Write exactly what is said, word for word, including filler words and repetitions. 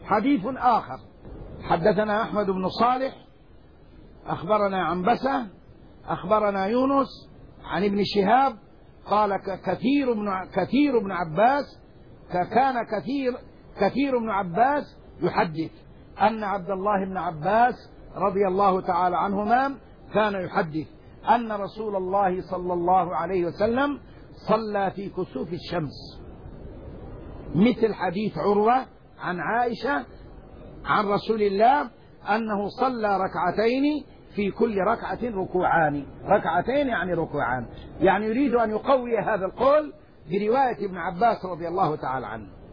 حديث آخر: حدثنا أحمد بن صالح أخبرنا عنبسة أخبرنا يونس عن ابن شهاب قال كثير بن كثير بن عباس كان كثير كثير بن عباس يحدث أن عبد الله بن عباس رضي الله تعالى عنهما كان يحدث أن رسول الله صلى الله عليه وسلم صلى في كسوف الشمس، مثل حديث عروة عن عائشة عن رسول الله أنه صلى ركعتين في كل ركعة ركوعان، ركعتين يعني ركوعان، يعني يريد أن يقوي هذا القول برواية ابن عباس رضي الله تعالى عنه.